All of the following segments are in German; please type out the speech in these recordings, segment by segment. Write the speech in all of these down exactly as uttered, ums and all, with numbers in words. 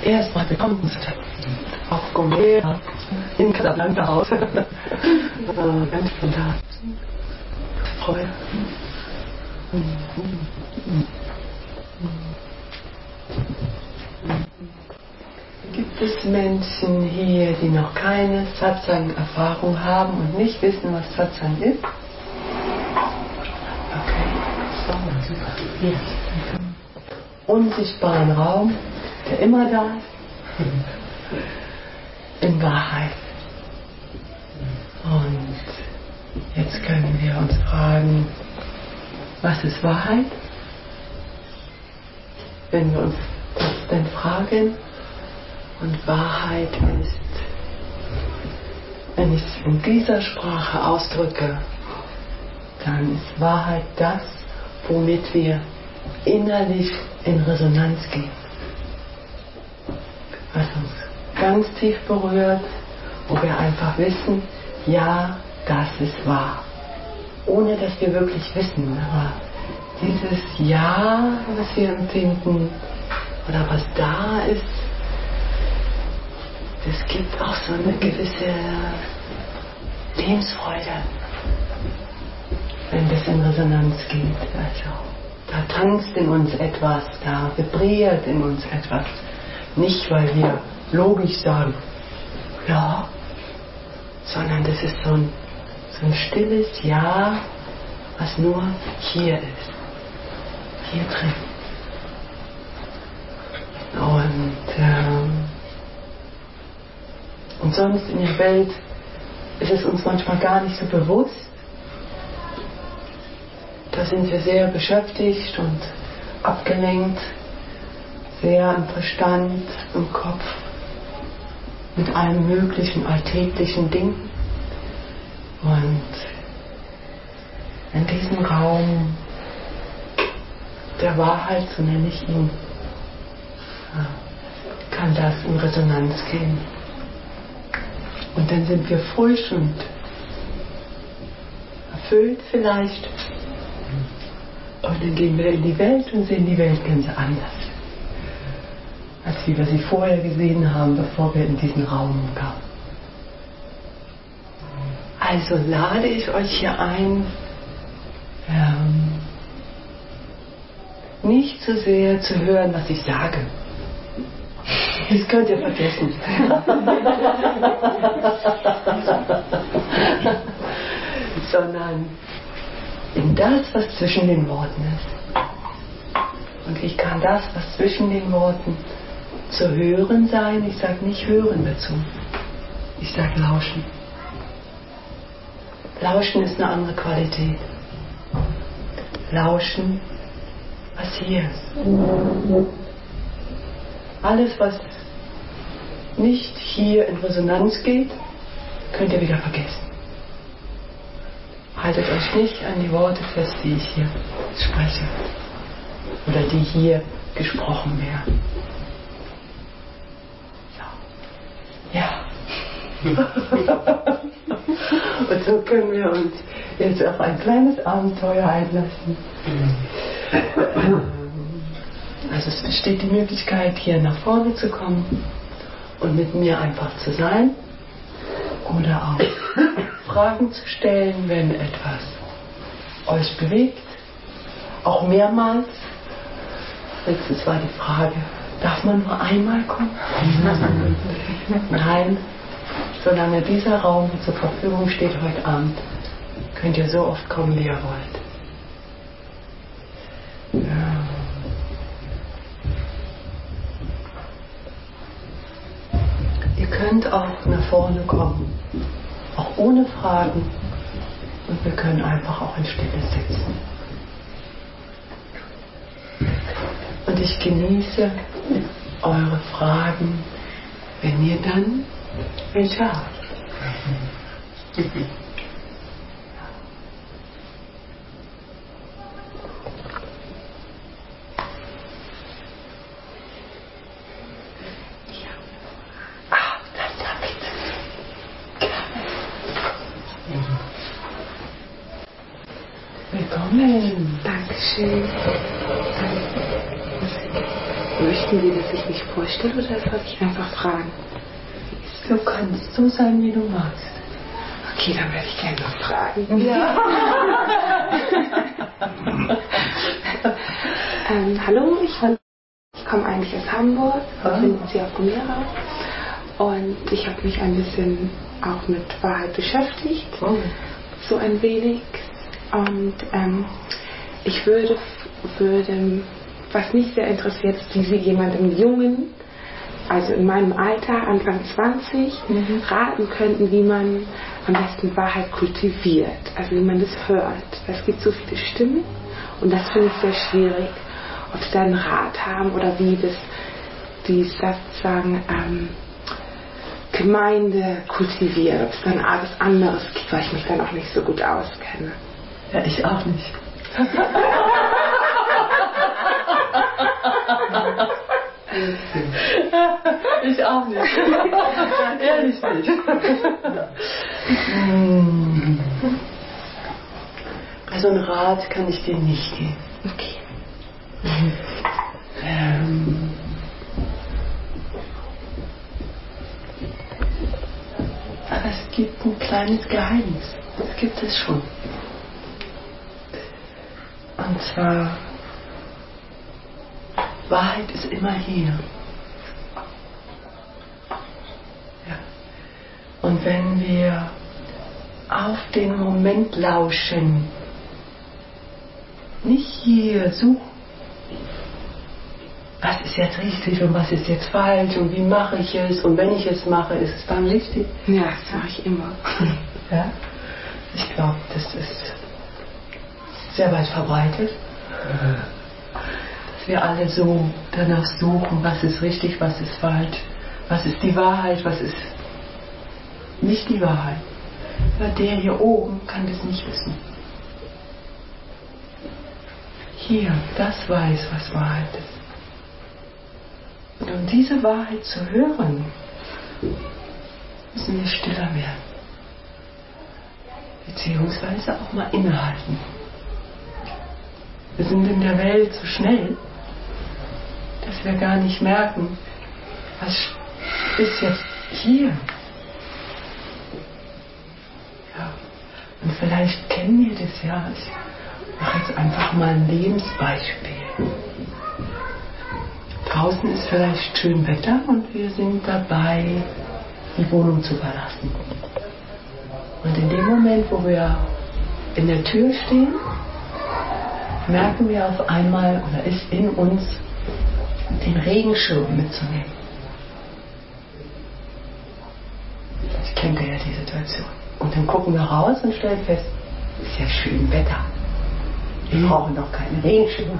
erstmal willkommen sind. Auf Gomera, in Casablanca Haus. Ganz spontan. Freude. Gibt es Menschen hier, die noch keine Satsang-Erfahrung haben und nicht wissen, was Satsang ist? Okay. Yes. Unsichtbaren Raum, der immer da ist. In Wahrheit. Und jetzt können wir uns fragen, was ist Wahrheit? Wenn wir uns das dann fragen, und Wahrheit ist, wenn ich es in dieser Sprache ausdrücke, dann ist Wahrheit das, womit wir innerlich in Resonanz gehen. Was uns ganz tief berührt, wo wir einfach wissen, ja, das ist wahr. Ohne dass wir wirklich wissen, aber dieses Ja, was wir empfinden, oder was da ist, das gibt auch so eine gewisse Lebensfreude, wenn das in Resonanz geht. Also, da tanzt in uns etwas, da vibriert in uns etwas. Nicht, weil wir logisch sagen, ja, sondern das ist so ein, so ein stilles Ja, was nur hier ist, hier drin. Und ähm, Und sonst in der Welt ist es uns manchmal gar nicht so bewusst. Da sind wir sehr beschäftigt und abgelenkt, sehr im Verstand, im Kopf, mit allen möglichen alltäglichen Dingen. Und in diesem Raum der Wahrheit, so nenne ich ihn, kann das in Resonanz gehen. Und dann sind wir frisch und erfüllt vielleicht. Und dann gehen wir in die Welt und sehen die Welt ganz anders, als wie wir sie vorher gesehen haben, bevor wir in diesen Raum kamen. Also lade ich euch hier ein, ähm, nicht so sehr zu hören, was ich sage. Das könnt ihr vergessen. Sondern in das, was zwischen den Worten ist. Und wie kann das, was zwischen den Worten zu hören sein? Ich sage nicht hören dazu. Ich sage lauschen. Lauschen ist eine andere Qualität. Lauschen, was hier ist. Alles, was nicht hier in Resonanz geht, könnt ihr wieder vergessen. Haltet euch nicht an die Worte fest, die ich hier spreche oder die hier gesprochen werden. So. Ja. Und so können wir uns jetzt auf ein kleines Abenteuer einlassen. Also es besteht die Möglichkeit, hier nach vorne zu kommen und mit mir einfach zu sein oder auch Fragen zu stellen, wenn etwas euch bewegt, auch mehrmals. Letztes war die Frage, darf man nur einmal kommen? Nein, solange dieser Raum zur Verfügung steht heute Abend, könnt ihr so oft kommen, wie ihr wollt. Ja. Ihr könnt auch nach vorne kommen, auch ohne Fragen, und wir können einfach auch in Stille sitzen. Und ich genieße eure Fragen, wenn ihr dann welche habt. Willkommen. Dankeschön. Möchten Sie, dass ich mich vorstelle oder soll ich einfach fragen? Du kannst so sein, wie du magst. Okay, dann werde ich gerne noch fragen. Ja. ähm, hallo, ich, ich komme eigentlich aus Hamburg, ich bin jetzt hier auf Gomera und ich habe mich ein bisschen auch mit Wahrheit beschäftigt, oh. so ein wenig. Und ähm, ich würde, würde, was mich sehr interessiert, ist, wie Sie jemandem Jungen, also in meinem Alter, Anfang zwanzig, mhm. raten könnten, wie man am besten Wahrheit kultiviert, also wie man das hört. Es gibt so viele Stimmen und das finde ich sehr schwierig, ob Sie da einen Rat haben oder wie das die sozusagen ähm, Gemeinde kultiviert, ob es dann alles anderes gibt, weil ich mich dann auch nicht so gut auskenne. Ja, ich auch nicht. Ich auch nicht. Ehrlich nicht. Also einen Rat kann ich dir nicht geben. Okay. Ähm, aber es gibt ein kleines Geheimnis. Das gibt es schon. Und zwar, Wahrheit ist immer hier. Ja. Und wenn wir auf den Moment lauschen, nicht hier suchen, was ist jetzt richtig und was ist jetzt falsch und wie mache ich es und wenn ich es mache, ist es dann richtig? Ja, das mache ich immer. Ja? Ich glaube, das ist sehr weit verbreitet, dass wir alle so danach suchen, was ist richtig, was ist falsch, was ist die Wahrheit, was ist nicht die Wahrheit. Aber der hier oben kann das nicht wissen. Hier, das weiß, was Wahrheit ist. Und um diese Wahrheit zu hören, müssen wir stiller werden. Beziehungsweise auch mal innehalten. Wir sind in der Welt so schnell, dass wir gar nicht merken, was ist jetzt hier. Ja. Und vielleicht kennen wir das ja. Ich mache jetzt einfach mal ein Lebensbeispiel. Draußen ist vielleicht schön Wetter und wir sind dabei, die Wohnung zu verlassen. Und in dem Moment, wo wir in der Tür stehen, merken wir auf einmal, oder ist in uns, den Regenschirm mitzunehmen. Ich kenne ja die Situation. Und dann gucken wir raus und stellen fest, es ist ja schön Wetter. Wir brauchen doch keinen Regenschirm.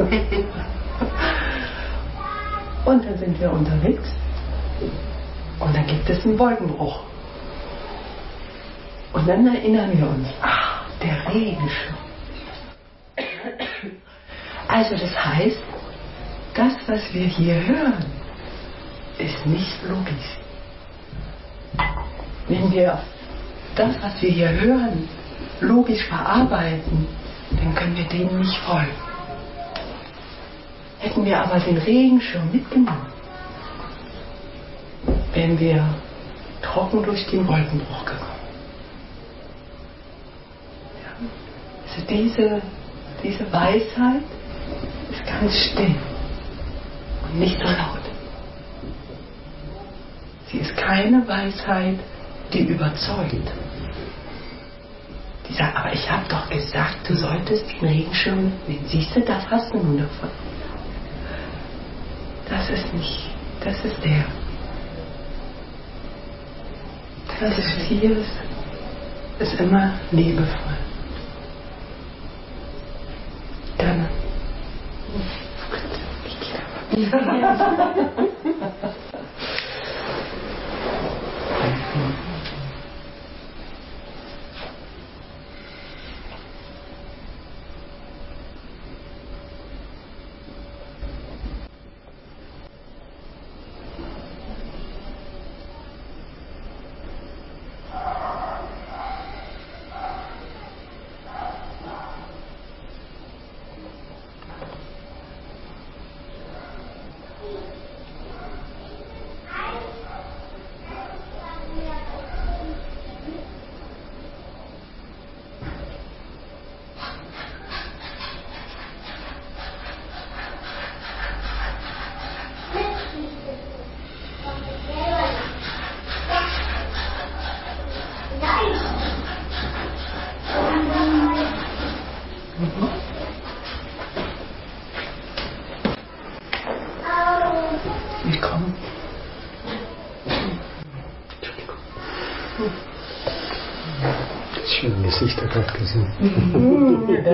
Und dann sind wir unterwegs und dann gibt es einen Wolkenbruch. Und dann erinnern wir uns, ach, der Regenschirm. Also das heißt, das, was wir hier hören, ist nicht logisch. Wenn wir das, was wir hier hören, logisch verarbeiten, dann können wir dem nicht folgen. Hätten wir aber den Regenschirm mitgenommen, wären wir trocken durch den Wolkenbruch gekommen. Ja. Also diese, diese Weisheit ist ganz still und nicht so laut. Sie ist keine Weisheit, die überzeugt. Die sagt, aber ich habe doch gesagt, du solltest den Regenschirm nehmen. Siehst du, das hast du nun davon. Das ist nicht, das ist der. Das ist hier, ist, ist immer liebevoll. Gerne. Ich gehe aber. Ich komme. Entschuldigung. Das schöne Gesichter gerade gesehen. Ja.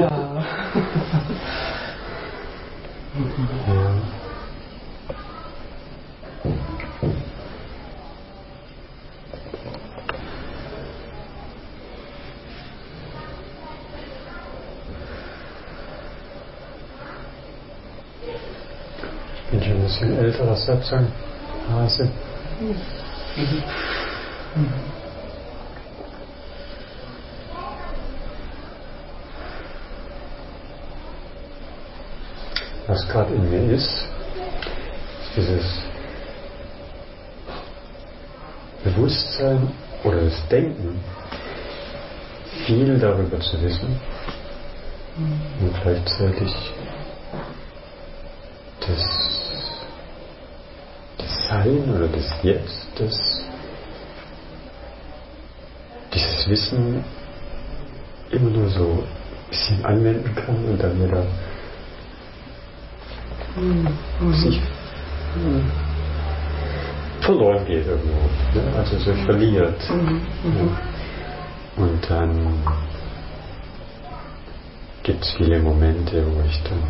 Ja. Ich bin schon ein bisschen älterer Satzang, Hase. Mhm. Mhm. Was gerade in mir ist, ist dieses Bewusstsein oder das Denken, viel darüber zu wissen mhm. und gleichzeitig das, das Sein oder das Jetzt, das dieses Wissen immer nur so ein bisschen anwenden kann und dann wieder Mhm. sich mhm. verloren geht irgendwo, ne? Also so verliert. Mhm. Mhm. Ja. Und dann gibt es viele Momente, wo ich dann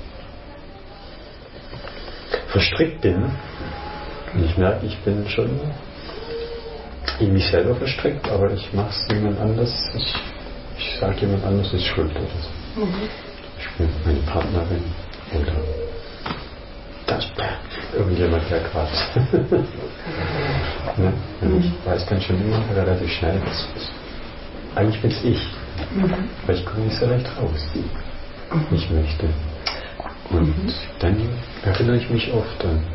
verstrickt bin und ich merke, ich bin schon in mich selber verstrickt, aber ich mache es jemand anders, ich, ich sage jemand anders ist schuld oder so. Mhm. Ich bin meine Partnerin oder das, irgendjemand, der gerade ne? Und ich weiß dann schon immer relativ schnell, was ist. Eigentlich bin es ich, mhm. weil ich komme nicht so recht raus, mhm. ich möchte. Und mhm. dann erinnere ich mich oft an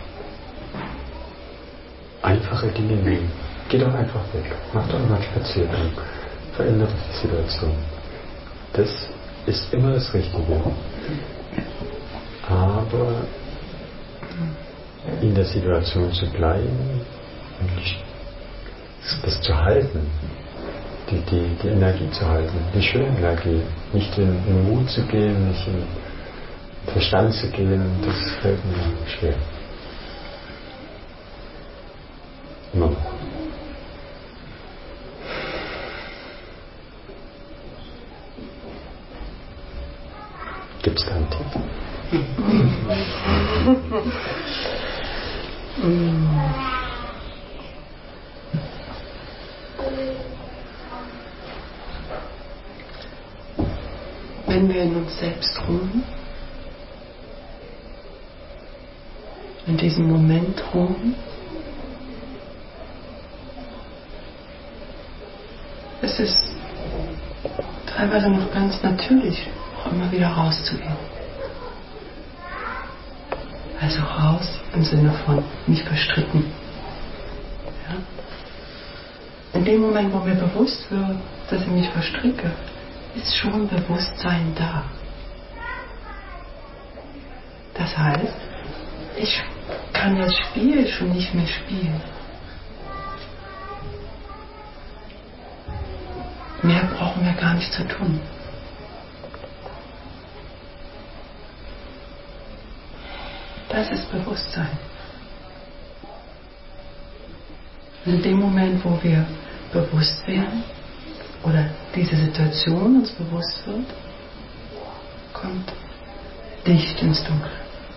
einfache Dinge wie, geh doch einfach weg, mach doch mal einen Spaziergang, verändere die Situation. Das ist immer das Richtige. Aber in der Situation zu bleiben und das zu halten, die, die, die Energie zu halten, die schöne Energie, nicht in, in Mut zu gehen, nicht in Verstand zu gehen, das fällt mir schwer. Immer noch. Gibt es da einen Tipp? Wenn wir in uns selbst ruhen, in diesem Moment ruhen, es ist teilweise noch ganz natürlich, auch immer wieder rauszugehen. Also raus im Sinne von nicht verstricken. Ja? In dem Moment, wo mir bewusst wird, dass ich mich verstricke, ist schon Bewusstsein da. Das heißt, ich kann das Spiel schon nicht mehr spielen. Mehr brauchen wir gar nicht zu tun. Das ist Bewusstsein. In dem Moment, wo wir bewusst werden oder diese Situation uns bewusst wird, kommt Licht ins Dunkel.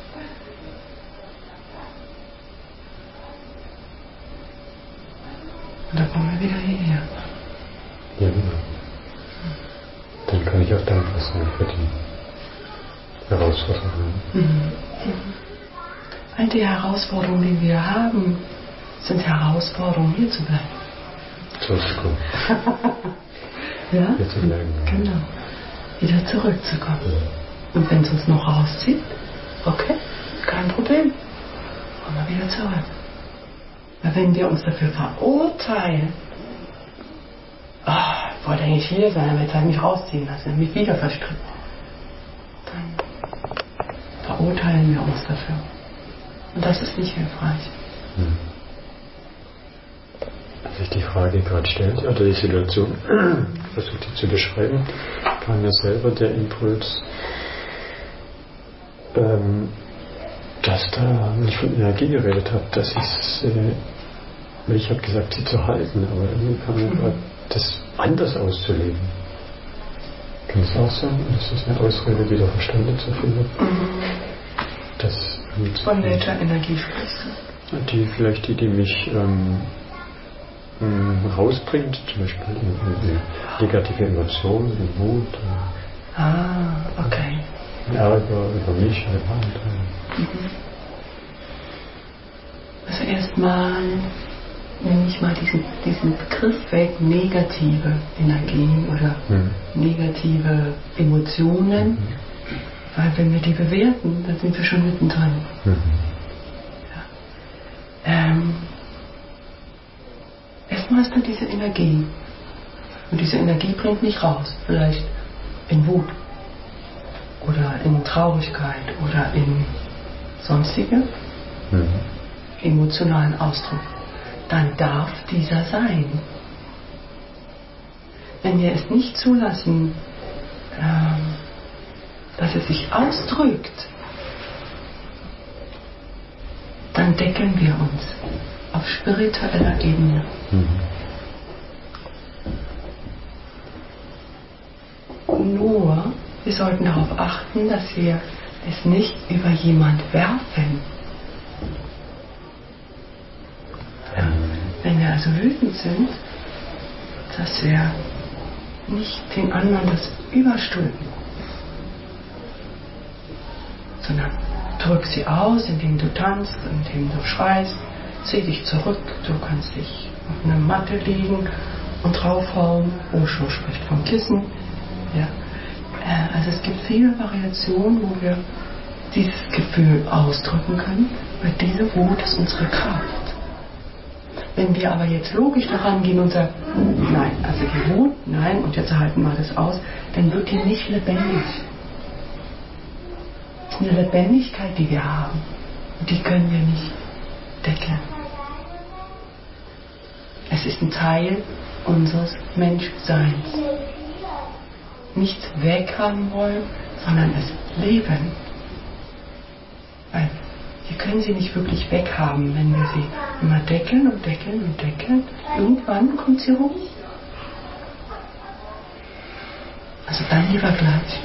Und da kommen wir wieder hierher. Ja, genau. Dann kann ich auch dankbar sein für die Herausforderungen. Mhm. All die Herausforderungen, die wir haben, sind Herausforderungen, hier zu bleiben. Zurückzukommen. Ja? Hier zu bleiben. Genau. Wieder zurückzukommen. Mhm. Und wenn es uns noch rauszieht, okay, kein Problem. Kommen wir wieder zurück. Weil wenn wir uns dafür verurteilen, oh, ich wollte eigentlich hier sein, aber jetzt habe ich mich rausziehen lassen, mich wieder verstrickt, dann verurteilen wir uns dafür. Und das ist nicht hilfreich. Hm. Als ich die Frage gerade stellte, oder die Situation versucht sie zu beschreiben, kam mir selber der Impuls, ähm, dass da, wenn ich von Energie geredet habe, das ist, äh, ich habe gesagt, sie zu halten, aber irgendwie kam mir gerade das anders auszulegen. Kann es auch sein? Das ist eine Ausrede, wieder Verstande zu finden. Mhm. Das, von welcher Energie sprichst du? Die, vielleicht die, die mich ähm, mh, rausbringt, zum Beispiel in, in negative Emotionen, in Wut. Äh, ah, okay. Ärger über mich, über andere. Mhm. Also erstmal nehme ich mal diesen, diesen Begriff weg, negative Energien oder hm. negative Emotionen, mhm. weil wenn wir die bewerten, dann sind wir schon mittendrin. Mhm. Ja. Ähm, erstmal ist da diese Energie und diese Energie bringt mich raus, vielleicht in Wut oder in Traurigkeit oder in sonstige mhm. emotionalen Ausdruck. Dann darf dieser sein. Wenn wir es nicht zulassen, ähm, dass es sich ausdrückt, dann deckeln wir uns auf spiritueller Ebene. Mhm. Nur, wir sollten darauf achten, dass wir es nicht über jemand werfen. Ja. Wenn wir also wütend sind, dass wir nicht den anderen das überstülpen, sondern drück sie aus, indem du tanzt, indem du schreist, zieh dich zurück, du kannst dich auf eine Matte legen und draufhauen. Osho spricht vom Kissen. Ja. Also es gibt viele Variationen, wo wir dieses Gefühl ausdrücken können, weil diese Wut ist unsere Kraft. Wenn wir aber jetzt logisch daran gehen und sagen, nein, also die Wut, nein, und jetzt halten wir das aus, dann wird die nicht lebendig. Das ist eine Lebendigkeit, die wir haben. Und die können wir nicht deckeln. Es ist ein Teil unseres Menschseins. Nichts weghaben wollen, sondern es leben. Weil wir können sie nicht wirklich weghaben, wenn wir sie immer deckeln und deckeln und deckeln. Irgendwann kommt sie rum. Also dann lieber gleich.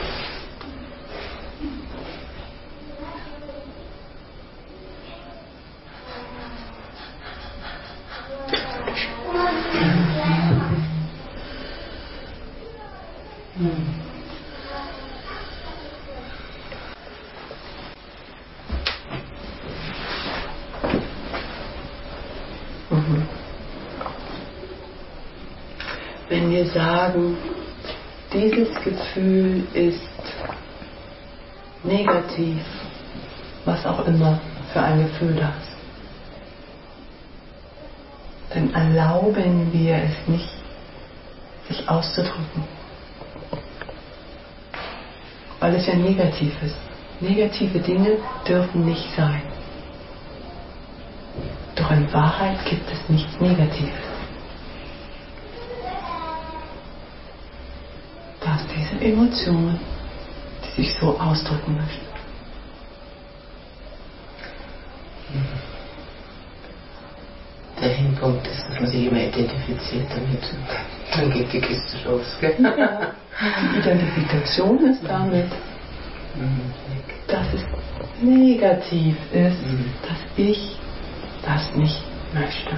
Wenn wir sagen, dieses Gefühl ist negativ, was auch immer für ein Gefühl da ist, dann erlauben wir es nicht, sich auszudrücken, weil es ja negativ ist. Negative Dinge dürfen nicht sein. Doch in Wahrheit gibt es nichts Negatives. Da ist diese Emotion, die sich so ausdrücken möchte. Der Hinpunkt ist, dass man sich immer identifiziert damit. Dann geht die Kiste los. Gell? Ja. Die Identifikation ist damit, dass es negativ ist, mhm. dass ich das nicht möchte.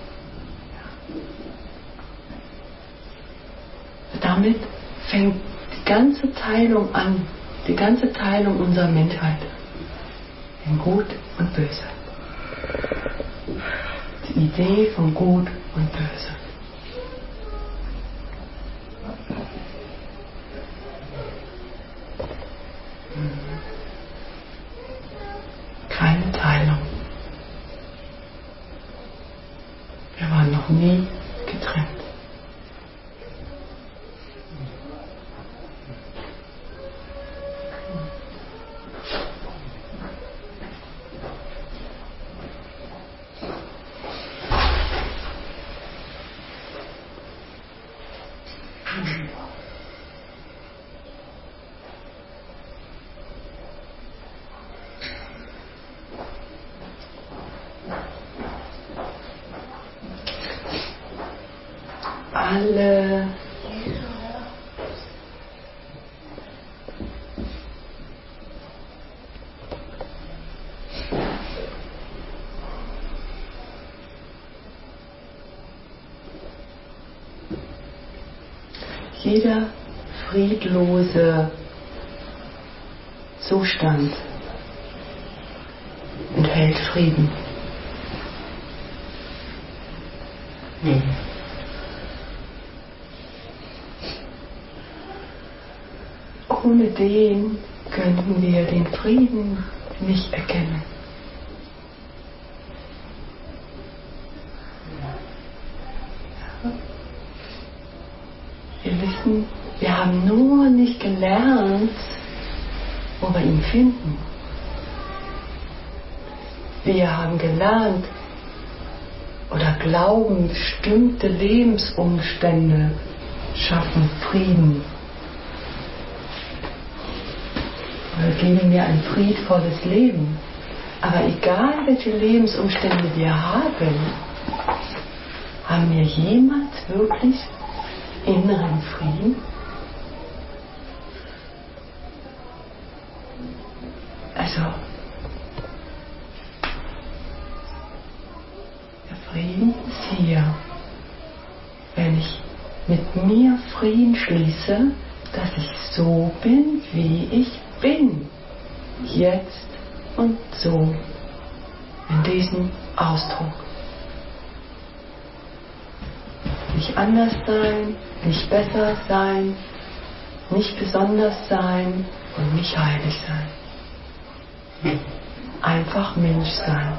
Damit fängt die ganze Teilung an, die ganze Teilung unserer Menschheit in Gut und Böse. Die Idee von Gut und Böse. Keine Teilung. Wir waren noch nie getrennt. alle jeder friedlose Zustand enthält Frieden. Hm. Ohne den könnten wir den Frieden nicht erkennen. Wir wissen, wir haben nur nicht gelernt, wo wir ihn finden. Wir haben gelernt oder glauben, bestimmte Lebensumstände schaffen Frieden. Oder geben mir ein friedvolles Leben. Aber egal, welche Lebensumstände wir haben, haben wir jemals wirklich inneren Frieden? Also, der Frieden ist hier, wenn ich mit mir Frieden schließe, dass ich so bin, wie ich bin, jetzt und so, in diesem Ausdruck. Nicht anders sein, nicht besser sein, nicht besonders sein und nicht heilig sein. Einfach Mensch sein.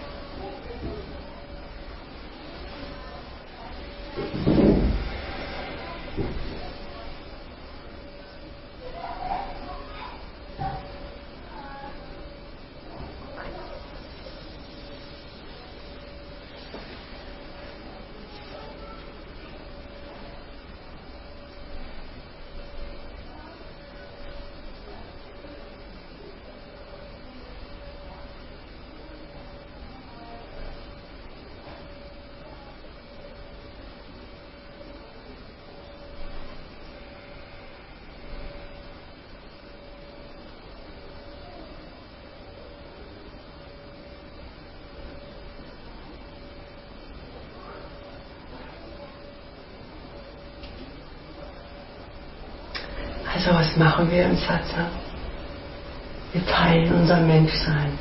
Also was machen wir im Satsang? Wir teilen unser Menschsein.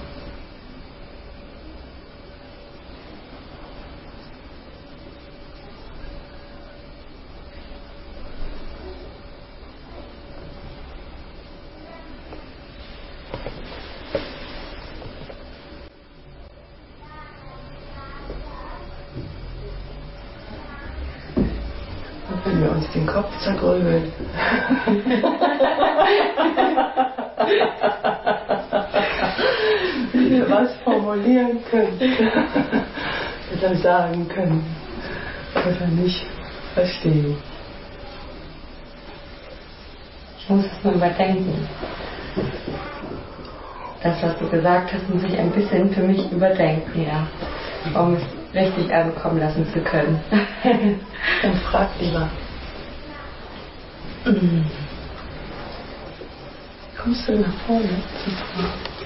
Wenn wir uns den Kopf zergrübeln. Wie wir was formulieren können. Oder sagen können. Oder nicht verstehen. Ich muss es mal überdenken. Das, was du gesagt hast, muss ich ein bisschen für mich überdenken, ja. Um es richtig ankommen lassen zu können. Dann frag lieber. Kommst du nach vorne? Super.